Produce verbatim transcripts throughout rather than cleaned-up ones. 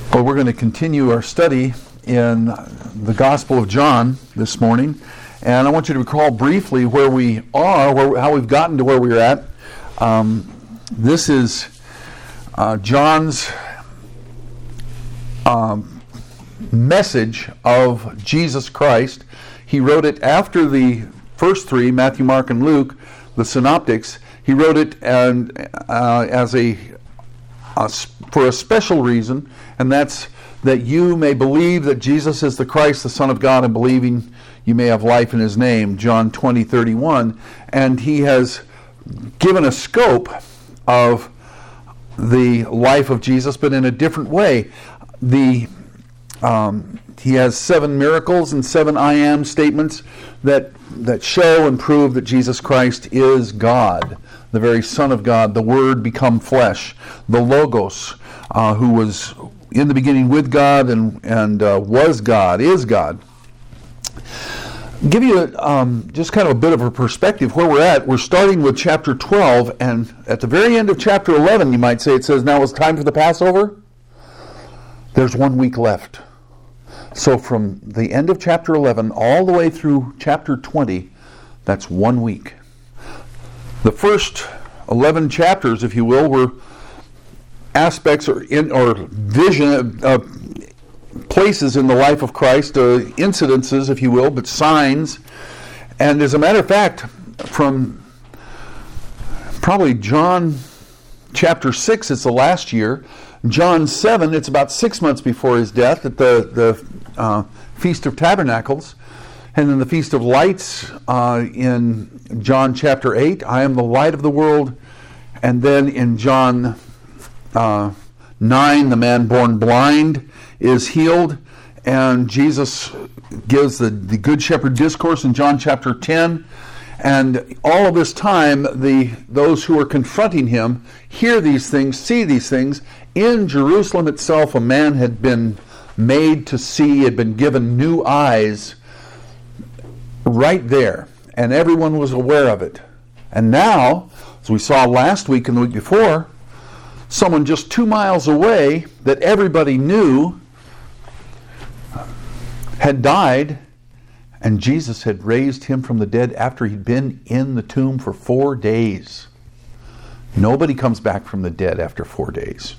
Well, we're going to continue our study in the Gospel of John this morning, and I want you to recall briefly where we are, where, how we've gotten to where we're at. Um, this is uh, John's um, message of Jesus Christ. He wrote it after the first three, Matthew, Mark, and Luke, the synoptics. He wrote it and, uh, as a, a for a special reason, and that's that you may believe that Jesus is the Christ, the Son of God, and believing you may have life in His name, John twenty thirty-one. And he has given a scope of the life of Jesus, but in a different way. The um, he has seven miracles and seven I am statements that that show and prove that Jesus Christ is God, the very Son of God, the Word become flesh, the Logos, uh, who was in the beginning with God and, and uh, was God, is God. Give you a, um, just kind of a bit of a perspective where we're at. We're starting with chapter twelve, and at the very end of chapter eleven, you might say, it says, now it's time for the Passover. There's one week left. So from the end of chapter eleven all the way through chapter twenty, that's one week. The first eleven chapters, if you will, were aspects or in or vision uh, places in the life of Christ, uh, incidences, if you will, but signs. And as a matter of fact, from probably John chapter six, it's the last year. John seven, it's about six months before his death at the the uh, Feast of Tabernacles. And then the Feast of Lights uh, in John chapter eight, I am the light of the world. And then in John uh, nine, the man born blind is healed. And Jesus gives the, the Good Shepherd discourse in John chapter ten. And all of this time, the those who are confronting him hear these things, see these things. In Jerusalem itself, a man had been made to see, had been given new eyes right there, and everyone was aware of it. And now, as we saw last week and the week before, someone just two miles away that everybody knew had died, and Jesus had raised him from the dead after he'd been in the tomb for four days. Nobody comes back from the dead after four days.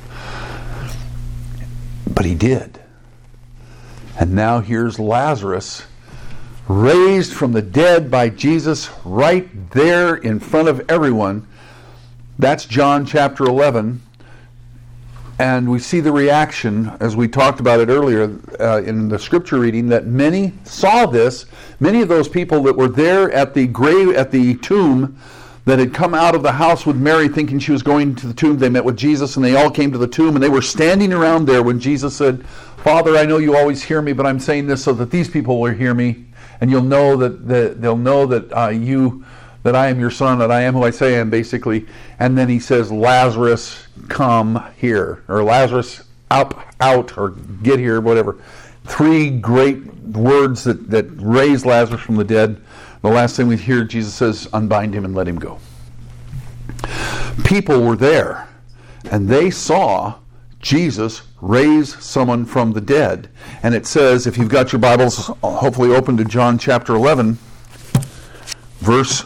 But he did. And now here's Lazarus, raised from the dead by Jesus right there in front of everyone. That's John chapter eleven. And we see the reaction, as we talked about it earlier uh, in the scripture reading, that many saw this. Many of those people that were there at the grave, at the tomb, that had come out of the house with Mary thinking she was going to the tomb, they met with Jesus and they all came to the tomb, and they were standing around there when Jesus said, Father, I know you always hear me, but I'm saying this so that these people will hear me, and you'll know that, that they'll know that uh, you, that I am your son, that I am who I say I am, basically. And then he says, Lazarus, come here, or Lazarus, up, out, or get here, whatever. Three great words that, that raise Lazarus from the dead. The last thing we hear, Jesus says, unbind him and let him go. People were there, and they saw Jesus raise someone from the dead. And it says, if you've got your Bibles hopefully open to John chapter eleven, verse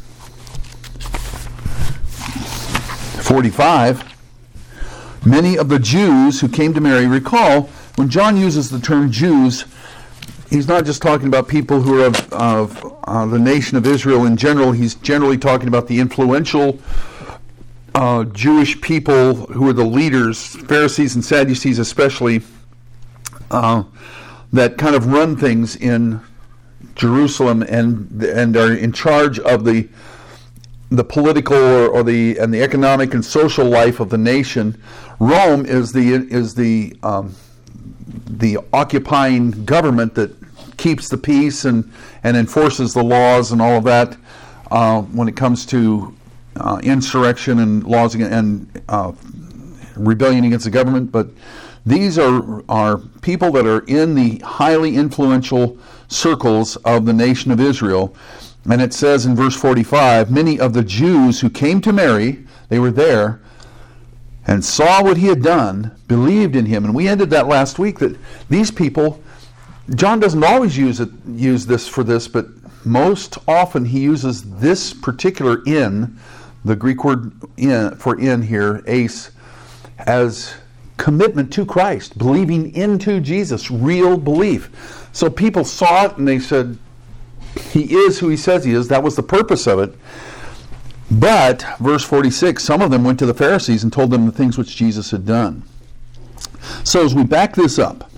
forty-five, many of the Jews who came to Mary, recall, when John uses the term Jews, he's not just talking about people who are of, of uh, the nation of Israel in general. He's generally talking about the influential uh, Jewish people who are the leaders, Pharisees and Sadducees especially, uh, that kind of run things in Jerusalem and and are in charge of the the political or, or the and the economic and social life of the nation. Rome is the is the um, the occupying government that keeps the peace and, and enforces the laws and all of that uh, when it comes to uh, insurrection and laws and uh, rebellion against the government. But these are, are people that are in the highly influential circles of the nation of Israel. And it says in verse forty-five, many of the Jews who came to Mary, they were there, and saw what he had done, believed in him. And we ended that last week, that these people, John doesn't always use it, use this for this, but most often he uses this particular in, the Greek word in, for in here, ace, as commitment to Christ, believing into Jesus, real belief. So people saw it and they said, he is who he says he is. That was the purpose of it. But, verse forty-six, some of them went to the Pharisees and told them the things which Jesus had done. So as we back this up,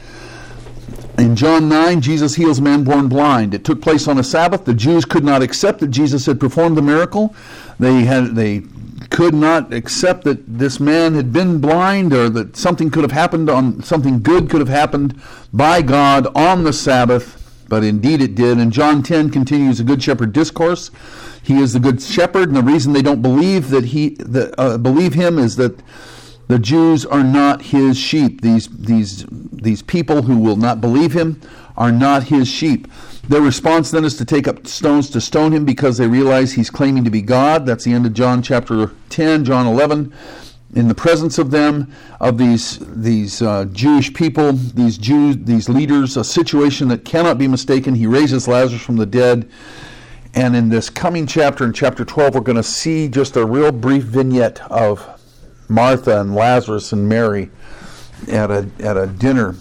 in John nine, Jesus heals a man born blind. It took place on a Sabbath. The Jews could not accept that Jesus had performed the miracle. They had they could not accept that this man had been blind, or that something could have happened on something good could have happened by God on the Sabbath. But indeed it did. And John ten continues the Good Shepherd discourse. He is the Good Shepherd, and the reason they don't believe that he that, uh, believe him is that the Jews are not his sheep. These these these people who will not believe him are not his sheep. Their response then is to take up stones to stone him because they realize he's claiming to be God. That's the end of John chapter ten, John eleven. In the presence of them, of these these uh, Jewish people, these Jews, these leaders, a situation that cannot be mistaken. He raises Lazarus from the dead. And in this coming chapter, in chapter twelve, we're going to see just a real brief vignette of Martha and Lazarus and Mary at a at a dinner.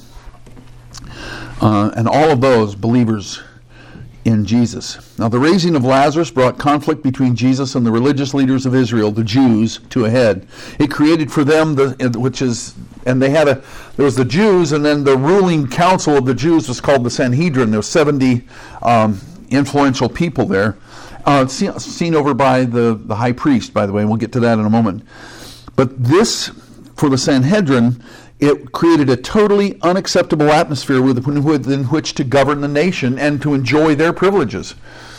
Uh, and all of those believers in Jesus. Now, the raising of Lazarus brought conflict between Jesus and the religious leaders of Israel, the Jews, to a head. It created for them, the which is, and they had a, there was the Jews, and then the ruling council of the Jews was called the Sanhedrin. There were seventy um, influential people there, uh, seen, seen over by the, the high priest, by the way, and we'll get to that in a moment. But this, for the Sanhedrin, it created a totally unacceptable atmosphere within which to govern the nation and to enjoy their privileges.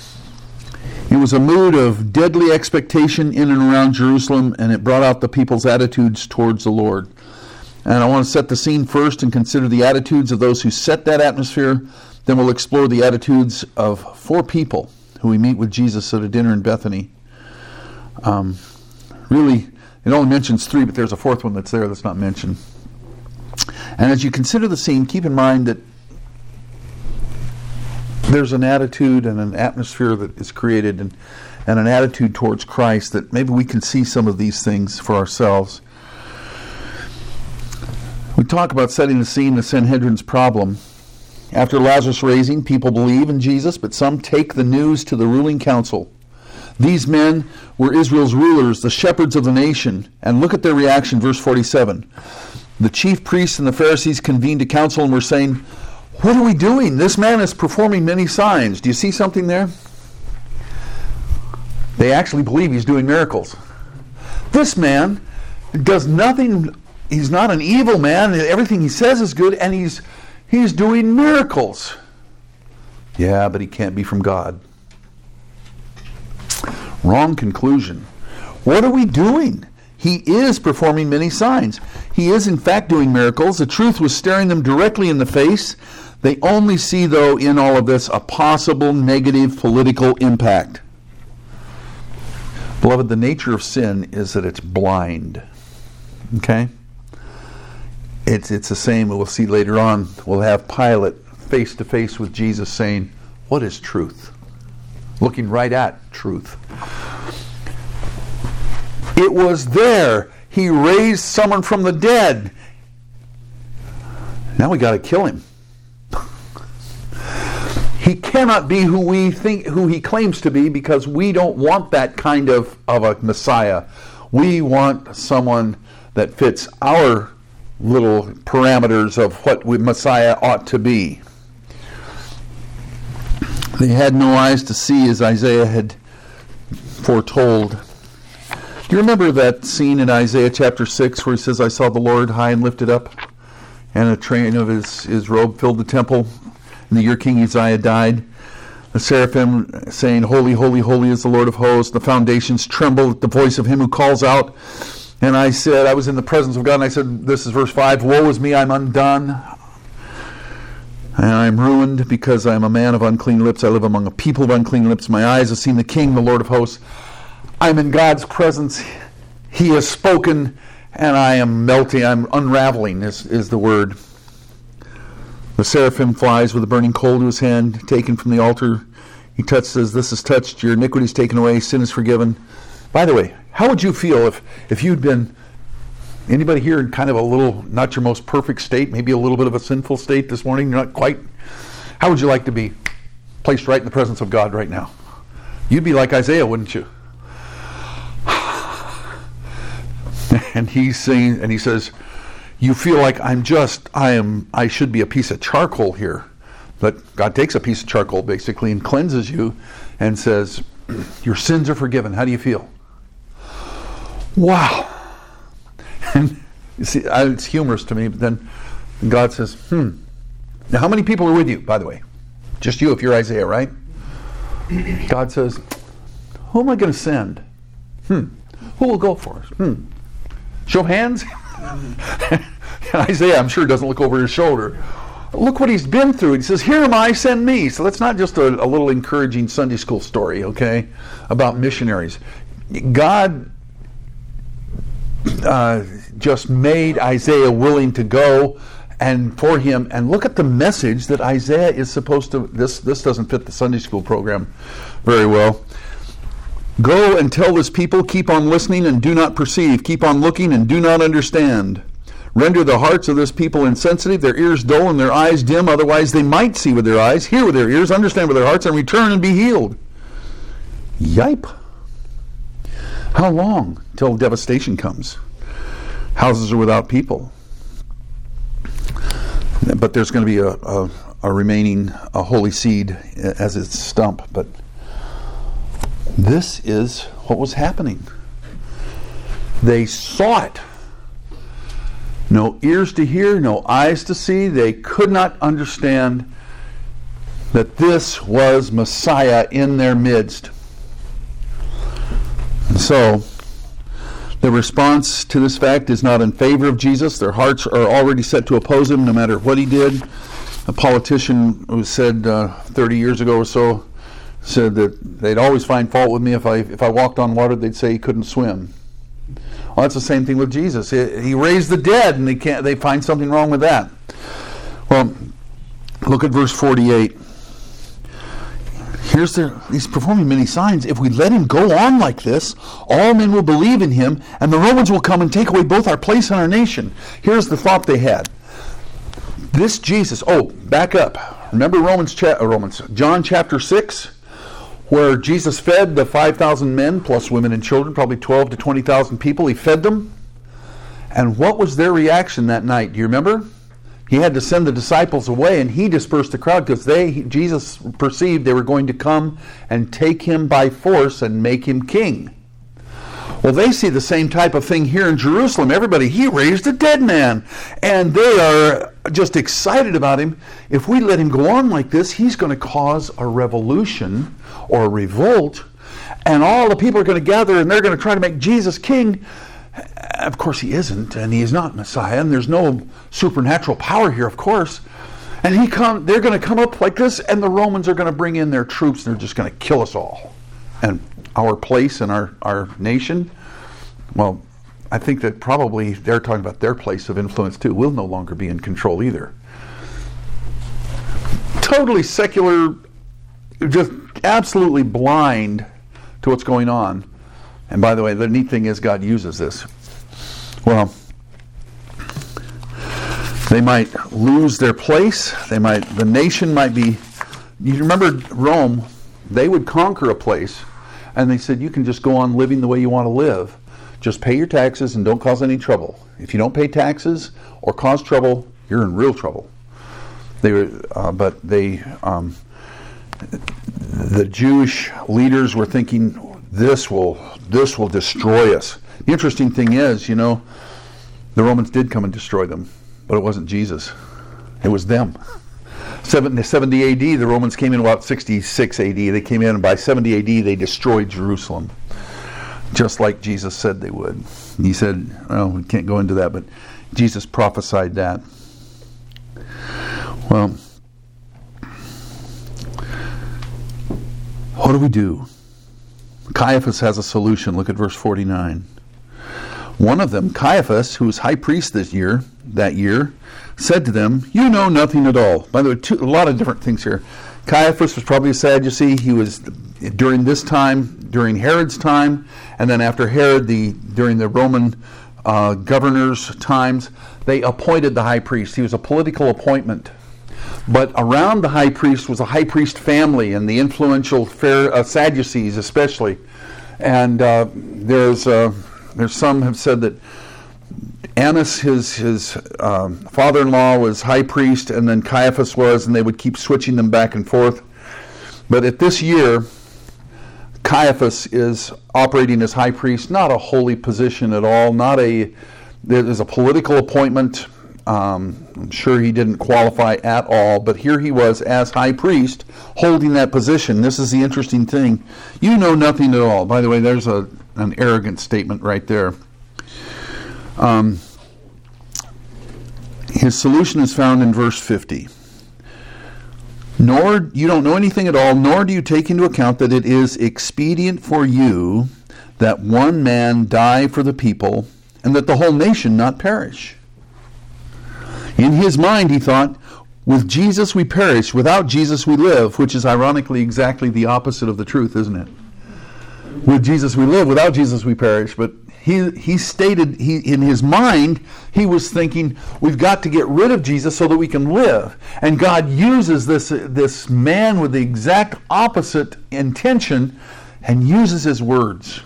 It was a mood of deadly expectation in and around Jerusalem, and it brought out the people's attitudes towards the Lord. And I want to set the scene first and consider the attitudes of those who set that atmosphere. Then we'll explore the attitudes of four people who we meet with Jesus at a dinner in Bethany. Um, really, it only mentions three, but there's a fourth one that's there that's not mentioned. And as you consider the scene, keep in mind that there's an attitude and an atmosphere that is created, and, and an attitude towards Christ that maybe we can see some of these things for ourselves. We talk about setting the scene, the Sanhedrin's problem. After Lazarus' raising, people believe in Jesus, but some take the news to the ruling council. These men were Israel's rulers, the shepherds of the nation. And look at their reaction, verse forty-seven. The chief priests and the Pharisees convened a council and were saying, "What are we doing? This man is performing many signs." Do you see something there? They actually believe he's doing miracles. This man does nothing. He's not an evil man. Everything he says is good, and he's he's doing miracles. Yeah, but he can't be from God. Wrong conclusion. What are we doing? He is performing many signs. He is in fact doing miracles. The truth was staring them directly in the face. They only see, though, in all of this, a possible negative political impact. Beloved, the nature of sin is that it's blind. Okay? It's it's the same. We'll see later on. We'll have Pilate face to face with Jesus saying, "What is truth?" Looking right at truth. It was there. He raised someone from the dead. Now we got to kill him. He cannot be who we think, who he claims to be, because we don't want that kind of, of a Messiah. We want someone that fits our little parameters of what we, Messiah ought to be. They had no eyes to see, as Isaiah had foretold. Do you remember that scene in Isaiah chapter six where he says, "I saw the Lord high and lifted up, and a train of his, his robe filled the temple, in the year King Uzziah died. The seraphim saying, 'Holy, holy, holy is the Lord of hosts. The foundations tremble at the voice of him who calls out.' And I said," I was in the presence of God, and I said, this is verse five, "Woe is me, I'm undone. And I am ruined because I am a man of unclean lips. I live among a people of unclean lips. My eyes have seen the King, the Lord of hosts." I'm in God's presence. He has spoken, and I am melting, I'm unraveling is, is the word. The seraphim flies with a burning coal to his hand, taken from the altar. He touches, says, this is touched, your iniquity is taken away, sin is forgiven. By the way, how would you feel if, if you'd been, anybody here in kind of a little, not your most perfect state, maybe a little bit of a sinful state this morning, you're not quite, how would you like to be placed right in the presence of God right now? You'd be like Isaiah, wouldn't you? And he's saying, and he says, you feel like I'm just, I am, I should be a piece of charcoal here. But God takes a piece of charcoal basically and cleanses you and says, your sins are forgiven. How do you feel? Wow. And you see, it's humorous to me, but then God says, hmm. Now how many people are with you, by the way? Just you if you're Isaiah, right? God says, who am I going to send? Hmm. Who will go for us? Hmm. Show of hands? Isaiah, I'm sure, doesn't look over his shoulder. Look what he's been through. He says, here am I, send me. So that's not just a, a little encouraging Sunday school story, okay, about missionaries. God uh, just made Isaiah willing to go and for him. And look at the message that Isaiah is supposed to, this, this doesn't fit the Sunday school program very well. Go and tell this people, keep on listening and do not perceive. Keep on looking and do not understand. Render the hearts of this people insensitive, their ears dull and their eyes dim, otherwise they might see with their eyes, hear with their ears, understand with their hearts, and return and be healed. Yipe. How long till devastation comes? Houses are without people. But there's going to be a, a, a remaining a holy seed as its stump. But this is what was happening. They saw it. No ears to hear, no eyes to see. They could not understand that this was Messiah in their midst. And so, the response to this fact is not in favor of Jesus. Their hearts are already set to oppose him no matter what he did. A politician who said uh, thirty years ago or so, said that they'd always find fault with me if I if I walked on water. They'd say he couldn't swim. Well, that's the same thing with Jesus. He raised the dead, and they can't. They find something wrong with that. Well, look at verse forty-eight. Here's the, he's performing many signs. If we let him go on like this, all men will believe in him, and the Romans will come and take away both our place and our nation. Here's the thought they had. This Jesus. Oh, back up. Remember Romans, cha- Romans, John chapter six. Where Jesus fed the five thousand men, plus women and children, probably twelve to twenty thousand people. He fed them. And what was their reaction that night? Do you remember? He had to send the disciples away, and he dispersed the crowd because they, Jesus perceived they were going to come and take him by force and make him king. Well, they see the same type of thing here in Jerusalem. Everybody, he raised a dead man. And they are just excited about him. If we let him go on like this, he's going to cause a revolution or a revolt. And all the people are going to gather and they're going to try to make Jesus king. Of course, he isn't, and he is not Messiah, and there's no supernatural power here, of course. And he come, they're going to come up like this, and the Romans are going to bring in their troops, and they're just going to kill us all. And our place and our, our nation, well, I think that probably they're talking about their place of influence too, will no longer be in control either. Totally secular, just absolutely blind to what's going on. And by the way, the neat thing is God uses this. Well, they might lose their place. They might, the nation might be, you remember Rome, they would conquer a place and they said, you can just go on living the way you want to live. Just pay your taxes and don't cause any trouble. If you don't pay taxes or cause trouble, you're in real trouble. They were, uh, but they, um, the Jewish leaders were thinking, this will this will destroy us. The interesting thing is, you know, the Romans did come and destroy them, but it wasn't Jesus. It was them. seventy A D, the Romans came in about sixty-six A D. They came in, and by seventy A D, they destroyed Jerusalem, just like Jesus said they would. He said, well, we can't go into that, but Jesus prophesied that. Well, what do we do? Caiaphas has a solution. Look at verse forty-nine. One of them, Caiaphas, who was high priest this year, that year, said to them, "You know nothing at all." By the way, two, a lot of different things here. Caiaphas was probably a Sadducee. He was during this time, during Herod's time, and then after Herod, the during the Roman uh, governors' times, they appointed the high priest. He was a political appointment. But around the high priest was a high priest family, and the influential fair, uh, Sadducees especially. And uh, there's uh, there's some have said that Annas, his his um, father-in-law, was high priest, and then Caiaphas was, and they would keep switching them back and forth. But at this year, Caiaphas is operating as high priest, not a holy position at all, not a, there's a political appointment. Um, I'm sure he didn't qualify at all, but here he was as high priest holding that position. This is the interesting thing. You know nothing at all. By the way, there's a an arrogant statement right there. Um, his solution is found in verse fifty. Nor, you don't know anything at all, nor do you take into account that it is expedient for you that one man die for the people, and that the whole nation not perish. In his mind, he thought, with Jesus we perish, without Jesus we live, which is ironically exactly the opposite of the truth, isn't it? With Jesus we live, without Jesus we perish. But he he stated, he in his mind, he was thinking, we've got to get rid of Jesus so that we can live. And God uses this, this man with the exact opposite intention and uses his words.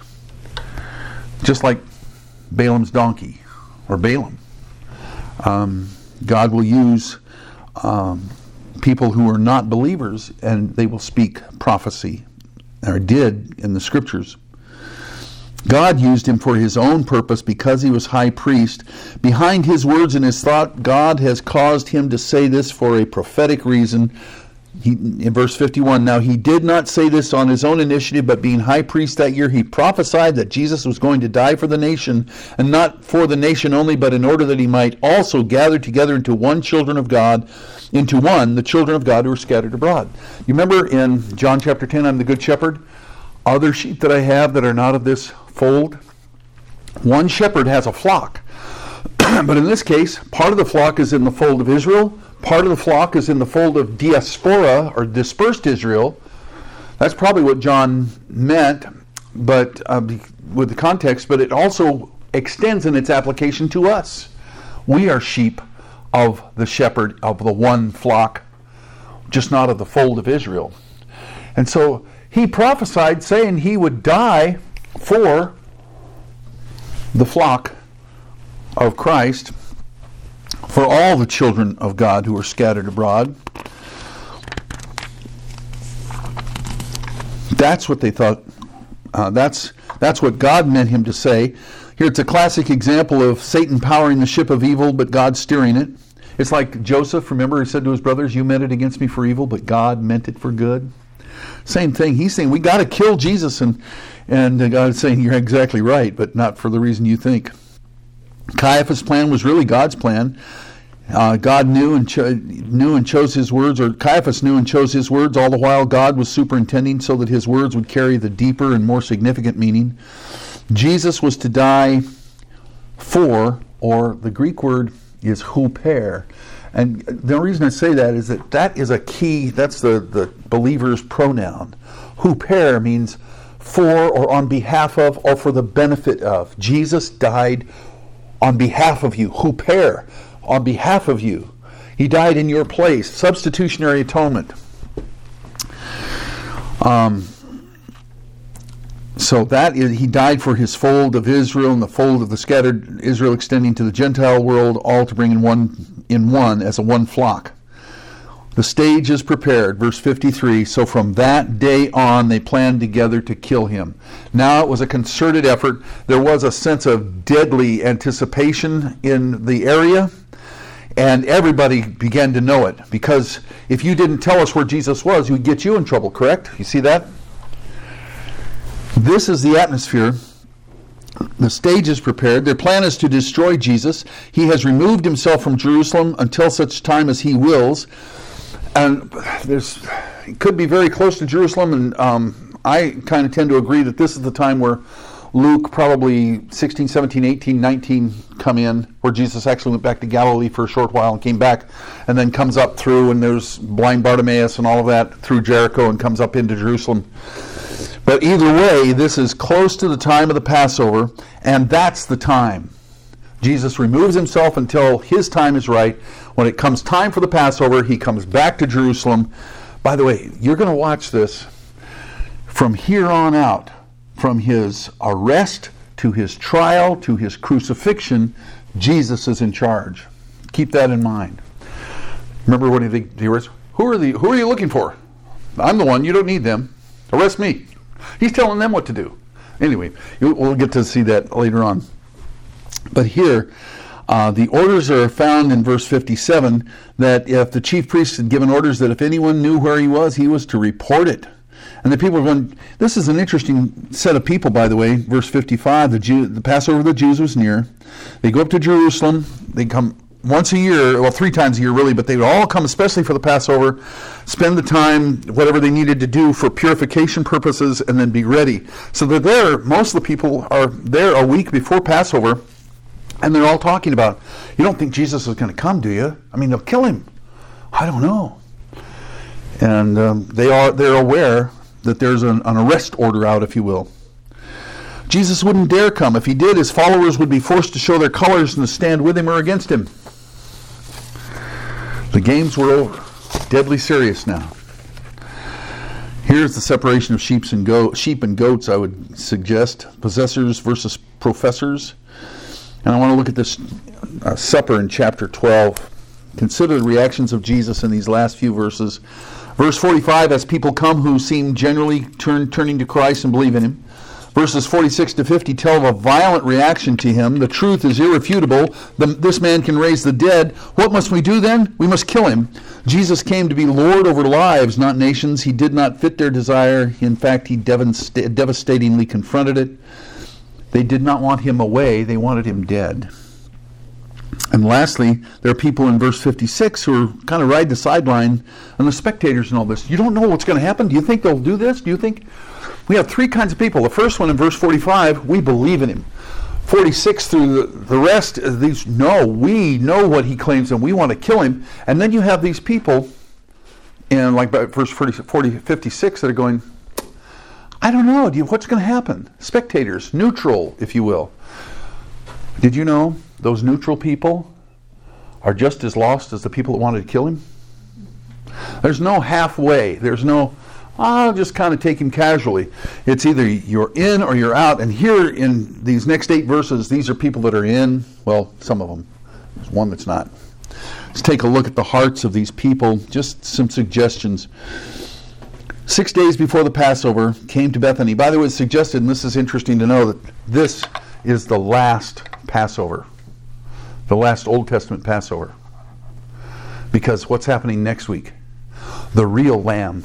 Just like Balaam's donkey, or Balaam. Um, God will use um, people who are not believers, and they will speak prophecy, or did in the scriptures. God used him for his own purpose because he was high priest. Behind his words and his thought, God has caused him to say this for a prophetic reason. He, in verse fifty-one, now he did not say this on his own initiative, but being high priest that year, he prophesied that Jesus was going to die for the nation, and not for the nation only, but in order that he might also gather together into one children of God, into one, the children of God who are scattered abroad. You remember in John chapter ten, I'm the good shepherd? Other sheep that I have that are not of this fold. One shepherd has a flock. But in this case, part of the flock is in the fold of Israel, part of the flock is in the fold of diaspora, or dispersed Israel. That's probably what John meant, but uh, with the context, but it also extends in its application to us. We are sheep of the shepherd, of the one flock, just not of the fold of Israel. And so he prophesied, saying he would die for the flock of Christ, for all the children of God who are scattered abroad. That's what they thought. Uh, that's that's what God meant him to say. Here it's a classic example of Satan powering the ship of evil, but God steering it. It's like Joseph, remember, he said to his brothers, you meant it against me for evil, but God meant it for good. Same thing. He's saying, we got to kill Jesus, and, and God is saying, you're exactly right, but not for the reason you think. Caiaphas' plan was really God's plan. Uh, God knew and cho- knew and chose his words, or Caiaphas knew and chose his words. All the while, God was superintending so that his words would carry the deeper and more significant meaning. Jesus was to die for, or the Greek word is huper. And the reason I say that is that that is a key, that's the, the believer's pronoun. Huper means for, or on behalf of, or for the benefit of. Jesus died on behalf of you. Huper, on behalf of you. He died in your place. Substitutionary atonement. Um, so that is, he died for his fold of Israel and the fold of the scattered Israel extending to the Gentile world, all to bring in one, in one as a one flock. The stage is prepared, verse fifty-three, so from that day on they planned together to kill him. Now it was a concerted effort. There was a sense of deadly anticipation in the area, and everybody began to know it, because if you didn't tell us where Jesus was, we'd get you in trouble, correct? You see that? This is the atmosphere. The stage is prepared. Their plan is to destroy Jesus. He has removed himself from Jerusalem until such time as he wills. And there's, it could be very close to Jerusalem, and um, I kind of tend to agree that this is the time where Luke, probably sixteen, seventeen, eighteen, nineteen come in, where Jesus actually went back to Galilee for a short while and came back, and then comes up through, and there's blind Bartimaeus and all of that through Jericho and comes up into Jerusalem. But either way, this is close to the time of the Passover, and that's the time. Jesus removes himself until his time is right. When it comes time for the Passover, he comes back to Jerusalem. By the way, you're going to watch this from here on out. From his arrest to his trial to his crucifixion, Jesus is in charge. Keep that in mind. Remember what he the arrest? Who are the who are you looking for? I'm the one. You don't need them. Arrest me. He's telling them what to do. Anyway, we'll get to see that later on. But here, uh, the orders are found in verse fifty-seven that if the chief priest had given orders that if anyone knew where he was, he was to report it. And the people are going, this is an interesting set of people, by the way. Verse fifty-five, the, Jew, the Passover of the Jews was near. They go up to Jerusalem. They come once a year, well, three times a year really, but they would all come especially for the Passover, spend the time, whatever they needed to do for purification purposes, and then be ready. So they're there, most of the people are there a week before Passover, and they're all talking about, you don't think Jesus is going to come, do you? I mean, they'll kill him. I don't know. And um, they are, they're aware that there's an, an arrest order out, if you will. Jesus wouldn't dare come. If he did, his followers would be forced to show their colors and to stand with him or against him. The games were over. Deadly serious now. Here's the separation of sheep and, go- sheep and goats, I would suggest. Possessors versus professors. And I want to look at this uh, supper in chapter twelve. Consider the reactions of Jesus in these last few verses. Verse forty-five, as people come who seem generally turn, turning to Christ and believe in him. Verses forty-six to fifty tell of a violent reaction to him. The truth is irrefutable. The, this man can raise the dead. What must we do then? We must kill him. Jesus came to be Lord over lives, not nations. He did not fit their desire. In fact, he devasta- devastatingly confronted it. They did not want him away. They wanted him dead. And lastly, there are people in verse fifty-six who are kind of ride the sideline, and the spectators and all this. You don't know what's going to happen? Do you think they'll do this? Do you think? We have three kinds of people. The first one in verse forty-five, we believe in him. forty-six through the, the rest, these, no, we know what he claims and we want to kill him. And then you have these people in like verse forty, forty, fifty-six that are going, I don't know, do you, what's going to happen? Spectators, neutral, if you will. Did you know those neutral people are just as lost as the people that wanted to kill him? There's no halfway. There's no, I'll just kind of take him casually. It's either you're in or you're out. And here in these next eight verses, these are people that are in. Well, some of them. There's one that's not. Let's take a look at the hearts of these people. Just some suggestions. Six days before the Passover, came to Bethany. By the way, it's suggested, and this is interesting to know, that this is the last Passover. The last Old Testament Passover. Because what's happening next week? The real lamb.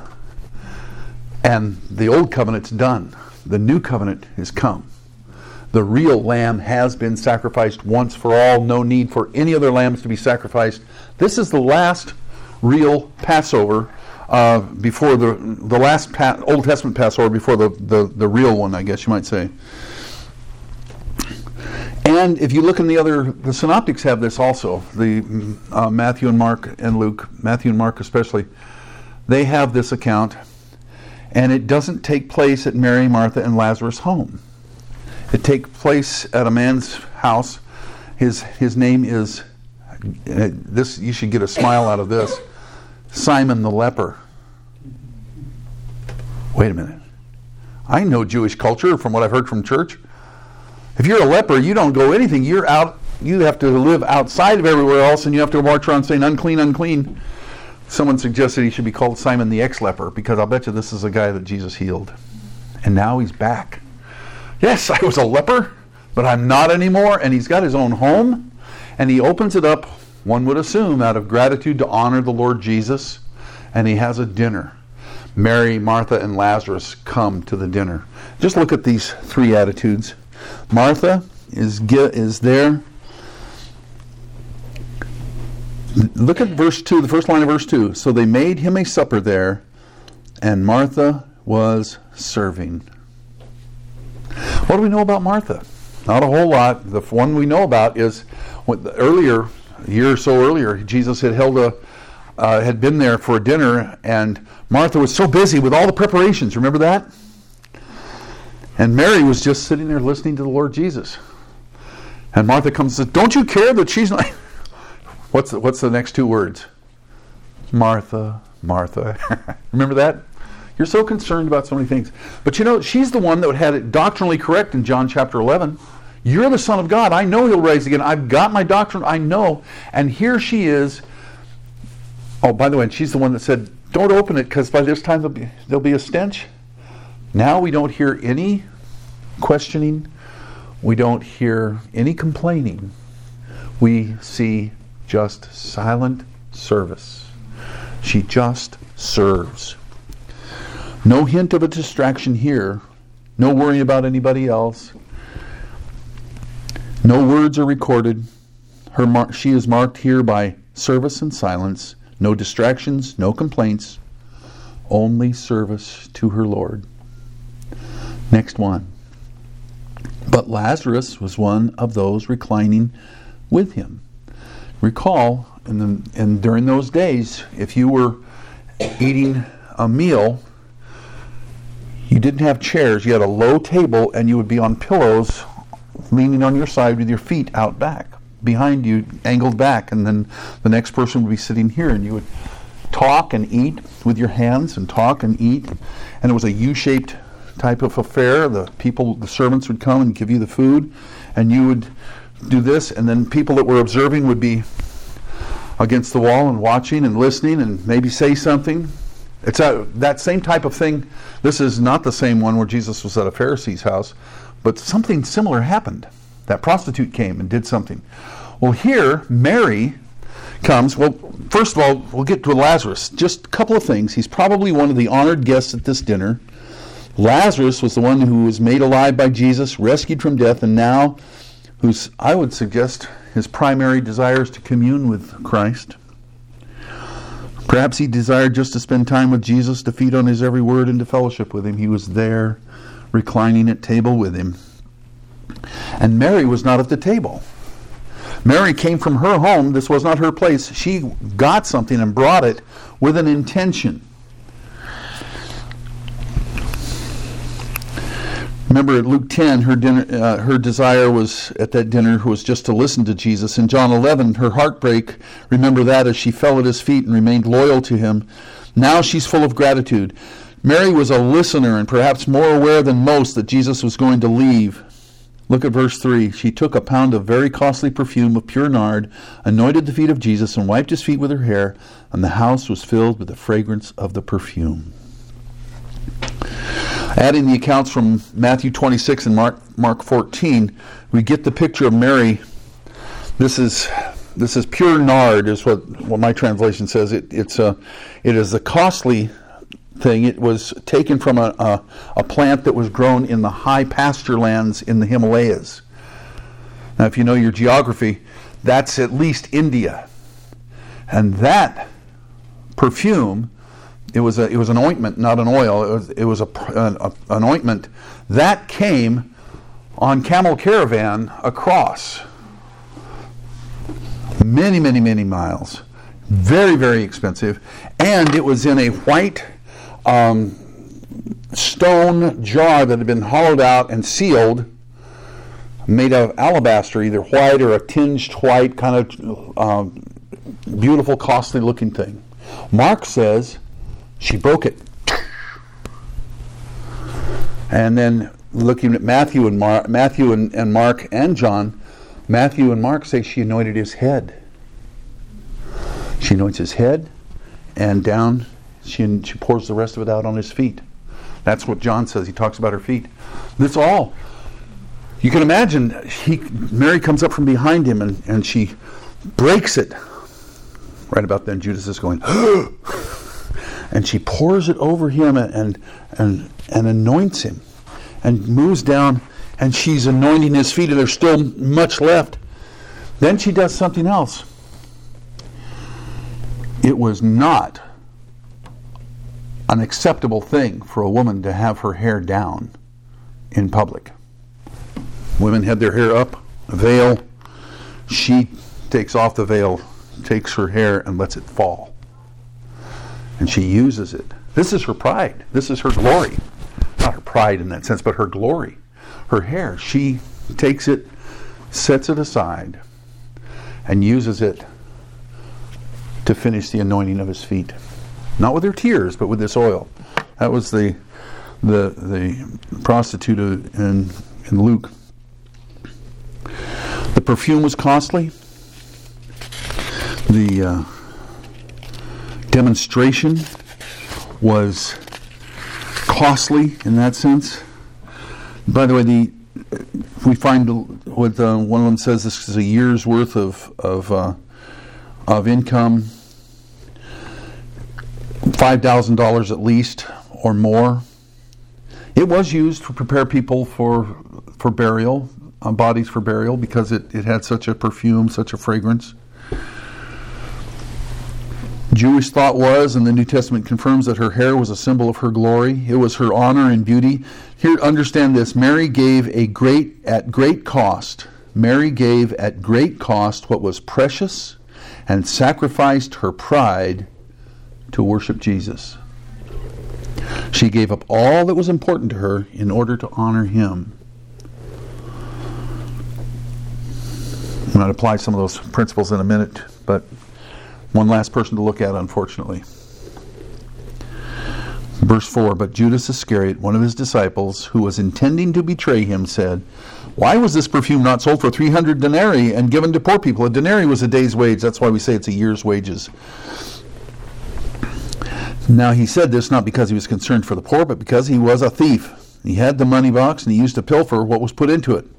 And the old covenant's done. The new covenant is come. The real lamb has been sacrificed once for all. No need for any other lambs to be sacrificed. This is the last real Passover uh, before the the last pa- Old Testament Passover before the, the, the real one, I guess you might say. And if you look in the other, the synoptics have this also. The uh, Matthew and Mark and Luke, Matthew and Mark especially, they have this account. And it doesn't take place at Mary, Martha, and Lazarus' home. It takes place at a man's house. His his name is, uh, this. You should get a smile out of this, Simon the leper. Wait a minute. I know Jewish culture from what I've heard from church. If you're a leper, you don't go anything. You're out. You have to live outside of everywhere else, and you have to march around saying, unclean, unclean. Someone suggested he should be called Simon the ex-leper, because I'll bet you this is a guy that Jesus healed. And now he's back. Yes, I was a leper, but I'm not anymore. And he's got his own home, and he opens it up, one would assume, out of gratitude to honor the Lord Jesus. And he has a dinner. Mary, Martha, and Lazarus come to the dinner. Just look at these three attitudes. Martha is is there. Look at verse two, the first line of verse two. So they made him a supper there, and Martha was serving. What do we know about Martha? Not a whole lot. The one we know about is what the, earlier, a year or so earlier, Jesus had held a, uh, had been there for a dinner, and Martha was so busy with all the preparations. Remember that? And Mary was just sitting there listening to the Lord Jesus. And Martha comes and says, "Don't you care that she's not..." What's the, what's the next two words? Martha, Martha. Remember that? You're so concerned about so many things. But you know, she's the one that had it doctrinally correct in John chapter eleven. You're the Son of God. I know He'll rise again. I've got my doctrine. I know. And here she is. Oh, by the way, she's the one that said, "Don't open it, because by this time there'll be, there'll be a stench." Now we don't hear any questioning. We don't hear any complaining. We see just silent service. She just serves. No hint of a distraction here. No worrying about anybody else. No words are recorded. Her mar- she is marked here by service and silence. No distractions, no complaints. Only service to her Lord. Next one. But Lazarus was one of those reclining with him. Recall, in the, and during those days, if you were eating a meal, you didn't have chairs. You had a low table, and you would be on pillows, leaning on your side with your feet out back, behind you, angled back, and then the next person would be sitting here, and you would talk and eat with your hands, and talk and eat, and it was a U-shaped type of affair. The people, the servants would come and give you the food, and you would do this, and then people that were observing would be against the wall and watching and listening and maybe say something. It's a, that same type of thing. This is not the same one where Jesus was at a Pharisee's house, but something similar happened. That prostitute came and did something. Well, here, Mary comes. Well, first of all, we'll get to Lazarus. Just a couple of things. He's probably one of the honored guests at this dinner. Lazarus was the one who was made alive by Jesus, rescued from death, and now whose, I would suggest, his primary desire is to commune with Christ. Perhaps he desired just to spend time with Jesus, to feed on his every word, and to fellowship with him. He was there, reclining at table with him. And Mary was not at the table. Mary came from her home. This was not her place. She got something and brought it with an intention. Remember at Luke ten, her dinner, uh, her desire was at that dinner was just to listen to Jesus. In John eleven, her heartbreak, remember that, as she fell at his feet and remained loyal to him. Now she's full of gratitude. Mary was a listener and perhaps more aware than most that Jesus was going to leave. Look at verse three. She took a pound of very costly perfume of pure nard, anointed the feet of Jesus, and wiped his feet with her hair, and the house was filled with the fragrance of the perfume. Adding the accounts from Matthew twenty-six and Mark Mark fourteen, we get the picture of Mary. This is this is pure nard, is what, what my translation says. It it's a it is a costly thing. It was taken from a, a a plant that was grown in the high pasture lands in the Himalayas. Now, if you know your geography, that's at least India, and that perfume. It was a, it was an ointment, not an oil. It was, it was a, a, an ointment that came on camel caravan across many, many, many miles. Very, very expensive. And it was in a white um, stone jar that had been hollowed out and sealed, made of alabaster, either white or a tinged white, kind of um, beautiful, costly looking thing. Mark says she broke it. And then looking at Matthew and Mar- Matthew and, and Mark and John, Matthew and Mark say she anointed his head. She anoints his head, and down she she pours the rest of it out on his feet. That's what John says. He talks about her feet. That's all. You can imagine he Mary comes up from behind him and, and she breaks it. Right about then, Judas is going, and she pours it over him and, and and and anoints him, and moves down, and she's anointing his feet, and there's still much left. Then she does something else. It was not an acceptable thing for a woman to have her hair down in public. Women had their hair up, a veil. She takes off the veil, takes her hair, and lets it fall. And she uses it. This is her pride. This is her glory. Not her pride in that sense, but her glory. Her hair. She takes it, sets it aside, and uses it to finish the anointing of his feet. Not with her tears, but with this oil. That was the the the prostitute in, in Luke. The perfume was costly. The uh, demonstration was costly in that sense. By the way, the we find what uh, one of them says this is a year's worth of of uh, of income, five thousand dollars at least or more. It was used to prepare people for for burial, uh, bodies for burial, because it, it had such a perfume, such a fragrance. Jewish thought was, and the New Testament confirms, that her hair was a symbol of her glory. It was her honor and beauty. Here, understand this. Mary gave a great, at great cost. Mary gave at great cost what was precious and sacrificed her pride to worship Jesus. She gave up all that was important to her in order to honor him. I'm going to apply some of those principles in a minute, but one last person to look at, unfortunately. Verse four, but Judas Iscariot, one of his disciples, who was intending to betray him, said, why was this perfume not sold for three hundred denarii and given to poor people? A denarii was a day's wage. That's why we say it's a year's wages. Now he said this not because he was concerned for the poor, but because he was a thief. He had the money box and he used to pilfer what was put into it.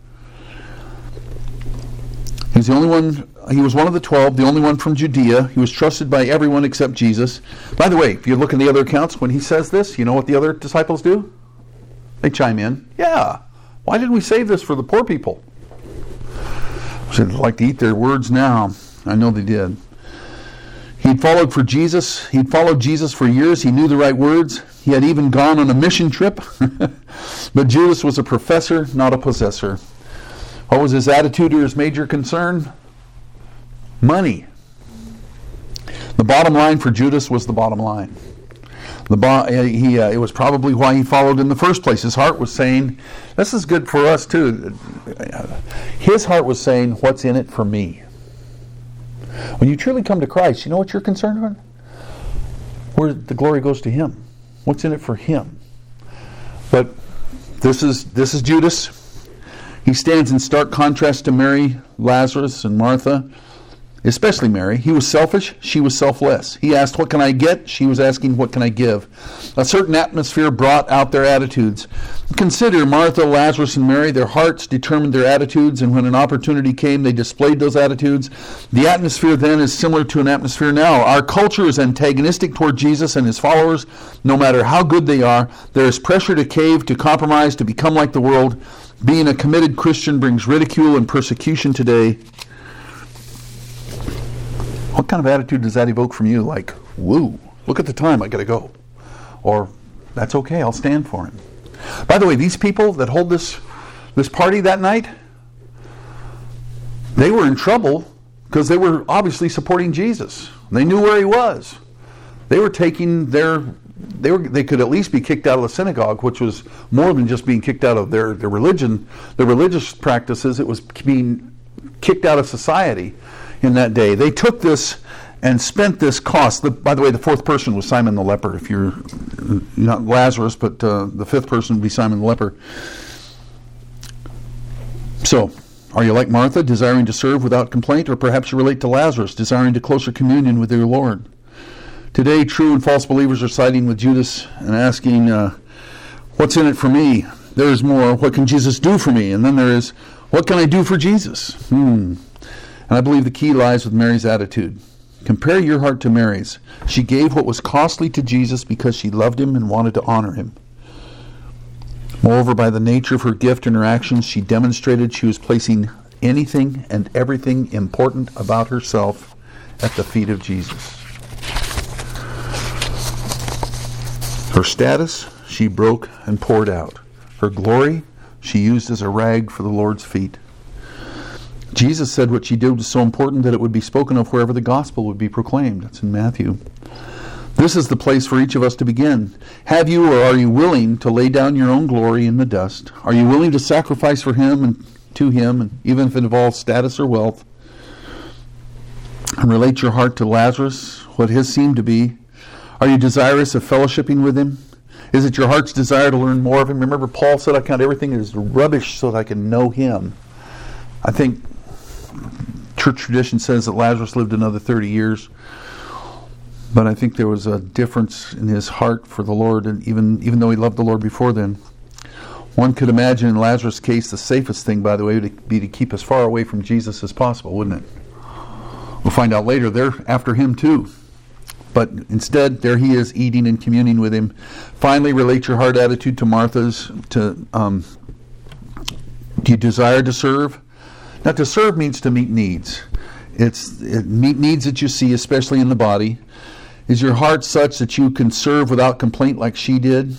He's the only one, he was one of the twelve, the only one from Judea. He was trusted by everyone except Jesus. By the way, if you look in the other accounts, when he says this, you know what the other disciples do? They chime in. Yeah, why didn't we save this for the poor people? They'd like to eat their words now. I know they did. He'd followed for Jesus. He'd followed Jesus for years. He knew the right words. He had even gone on a mission trip. But Judas was a professor, not a possessor. What was his attitude or his major concern? Money. The bottom line for Judas was the bottom line. The bo- he, uh, it was probably why he followed in the first place. His heart was saying, this is good for us too. His heart was saying, what's in it for me? When you truly come to Christ, you know what you're concerned about? Where the glory goes to him. What's in it for him? But this is this is Judas. He stands in stark contrast to Mary, Lazarus, and Martha, especially Mary. He was selfish, she was selfless. He asked, what can I get? She was asking, what can I give? A certain atmosphere brought out their attitudes. Consider Martha, Lazarus, and Mary. Their hearts determined their attitudes, and when an opportunity came, they displayed those attitudes. The atmosphere then is similar to an atmosphere now. Our culture is antagonistic toward Jesus and his followers. No matter how good they are, there is pressure to cave, to compromise, to become like the world. Being a committed Christian brings ridicule and persecution today. What kind of attitude does that evoke from you? Like, woo, look at the time, I gotta go. Or, that's okay, I'll stand for him. By the way, these people that hold this this party that night, they were in trouble because they were obviously supporting Jesus. They knew where he was. They were taking their, they were they could at least be kicked out of the synagogue, which was more than just being kicked out of their, their religion, their religious practices. It was being kicked out of society in that day. They took this and spent this cost. The, by the way, the fourth person was Simon the leper. If you're not Lazarus, but uh, the fifth person would be Simon the leper. So, are you like Martha, desiring to serve without complaint? Or perhaps you relate to Lazarus, desiring to closer communion with your Lord? Today, true and false believers are siding with Judas and asking, uh, what's in it for me? There is more. What can Jesus do for me? And then there is, what can I do for Jesus? Hmm. And I believe the key lies with Mary's attitude. Compare your heart to Mary's. She gave what was costly to Jesus because she loved him and wanted to honor him. Moreover, by the nature of her gift and her actions, she demonstrated she was placing anything and everything important about herself at the feet of Jesus. Her status, she broke and poured out. Her glory, she used as a rag for the Lord's feet. Jesus said what she did was so important that it would be spoken of wherever the gospel would be proclaimed. That's in Matthew. This is the place for each of us to begin. Have you or are you willing to lay down your own glory in the dust? Are you willing to sacrifice for Him and to Him, and even if it involves status or wealth? And relate your heart to Lazarus, what his seemed to be. Are you desirous of fellowshipping with him? Is it your heart's desire to learn more of him? Remember, Paul said, I count everything as rubbish so that I can know him. I think church tradition says that Lazarus lived another thirty years. But I think there was a difference in his heart for the Lord, and even, even though he loved the Lord before then. One could imagine in Lazarus' case, the safest thing, by the way, would be to keep as far away from Jesus as possible, wouldn't it? We'll find out later, they're after him too. But instead, there he is, eating and communing with him. Finally, relate your heart attitude to Martha's. To um, do you desire to serve? Now, to serve means to meet needs. It's it, meet needs that you see, especially in the body. Is your heart such that you can serve without complaint like she did?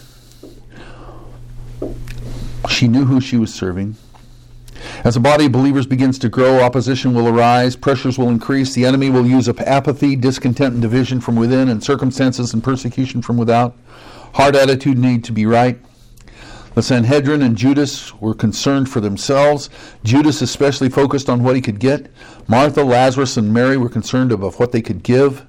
She knew who she was serving. As a body of believers begins to grow, opposition will arise, pressures will increase, the enemy will use apathy, discontent, and division from within, and circumstances and persecution from without. Heart attitude need to be right. The Sanhedrin and Judas were concerned for themselves. Judas especially focused on what he could get. Martha, Lazarus, and Mary were concerned about what they could give.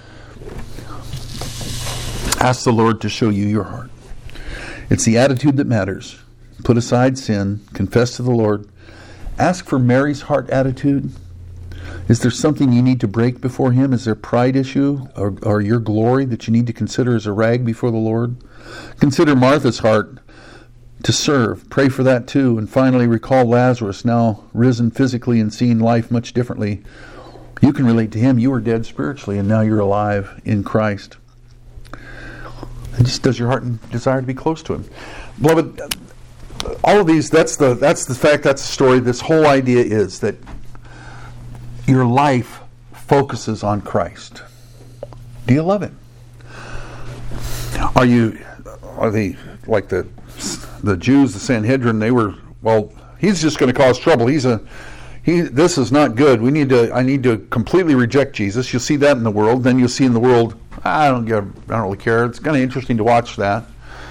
Ask the Lord to show you your heart. It's the attitude that matters. Put aside sin, confess to the Lord. Ask for Mary's heart attitude. Is there something you need to break before Him? Is there a pride issue or, or your glory that you need to consider as a rag before the Lord? Consider Martha's heart to serve. Pray for that too. And finally, recall Lazarus, now risen physically and seeing life much differently. You can relate to him. You were dead spiritually, and now you're alive in Christ. And just does your heart desire to be close to Him? Beloved, all of these, that's the that's the fact, that's the story. This whole idea is that your life focuses on Christ. Do you love Him? Are you, are they like the the Jews, the Sanhedrin, they were, well, he's just going to cause trouble. He's a, he, this is not good. We need to, I need to completely reject Jesus. You'll see that in the world. Then you'll see in the world, I don't get, I don't really care. It's kind of interesting to watch that.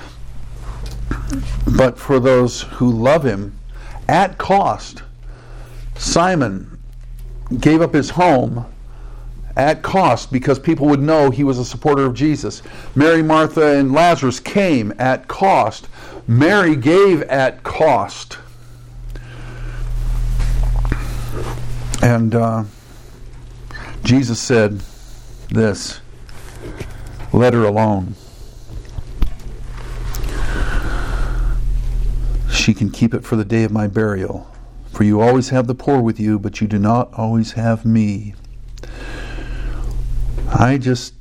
But for those who love Him, at cost, Simon gave up his home at cost because people would know he was a supporter of Jesus. Mary, Martha, and Lazarus came at cost. Mary gave at cost. And uh, Jesus said this, let her alone. She can keep it for the day of my burial. For you always have the poor with you, but you do not always have me. I just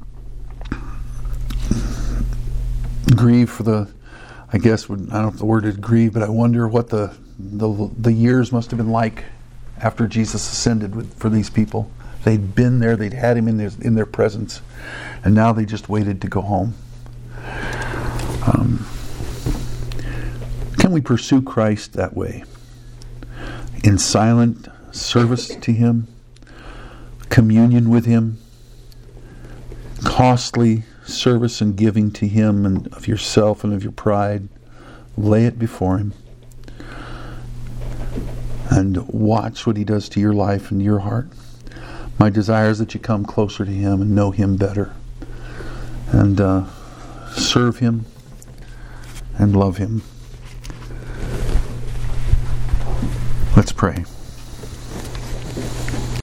grieve for the, I guess, I don't know if the word is grieve, but I wonder what the, the the years must have been like after Jesus ascended with, for these people. They'd been there, they'd had Him in their, in their presence, and now they just waited to go home. Um, can we pursue Christ that way? In silent service to Him, communion with Him, costly service and giving to Him, and of yourself and of your pride. Lay it before Him and watch what He does to your life and your heart. My desire is that you come closer to Him and know Him better, and uh, serve Him and love Him. Let's pray.